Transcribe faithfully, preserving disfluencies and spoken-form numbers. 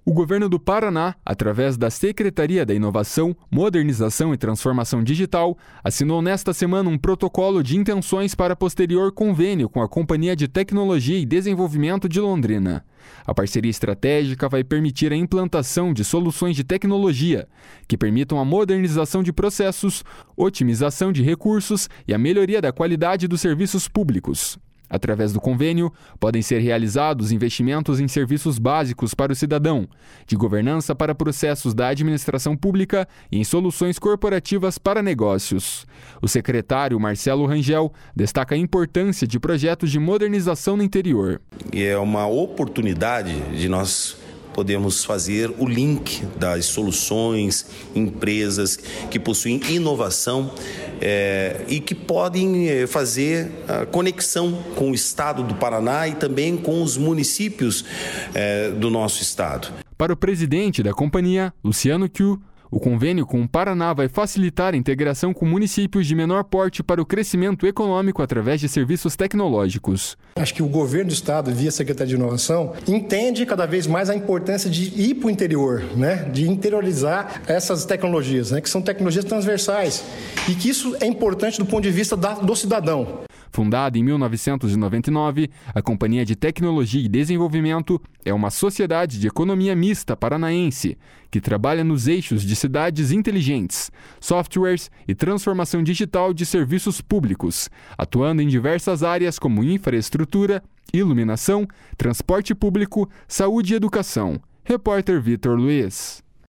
O governo do Paraná, através da Secretaria da Inovação, Modernização e Transformação Digital, assinou nesta semana um protocolo de intenções para posterior convênio com a Companhia de Tecnologia e Desenvolvimento de Londrina. A parceria estratégica vai permitir a implantação de soluções de tecnologia que permitam a modernização de processos, otimização de recursos e a melhoria da qualidade dos serviços públicos. Através do convênio, podem ser realizados investimentos em serviços básicos para o cidadão, de governança para processos da administração pública e em soluções corporativas para negócios. O secretário Marcelo Rangel destaca a importância de projetos de modernização no interior. É uma oportunidade de nós podemos fazer o link das soluções, empresas que possuem inovação é, e que podem fazer a conexão com o estado do Paraná e também com os municípios é, do nosso estado. Para o presidente da companhia, Luciano Chiu, o convênio com o Paraná vai facilitar a integração com municípios de menor porte para o crescimento econômico através de serviços tecnológicos. Acho que o governo do estado, via Secretaria de Inovação, entende cada vez mais a importância de ir para o interior, né? De interiorizar essas tecnologias, né? Que são tecnologias transversais e que isso é importante do ponto de vista da, do cidadão. Fundada em mil novecentos e noventa e nove, a Companhia de Tecnologia e Desenvolvimento é uma sociedade de economia mista paranaense que trabalha nos eixos de cidades inteligentes, softwares e transformação digital de serviços públicos, atuando em diversas áreas como infraestrutura, iluminação, transporte público, saúde e educação. Repórter Vitor Luiz.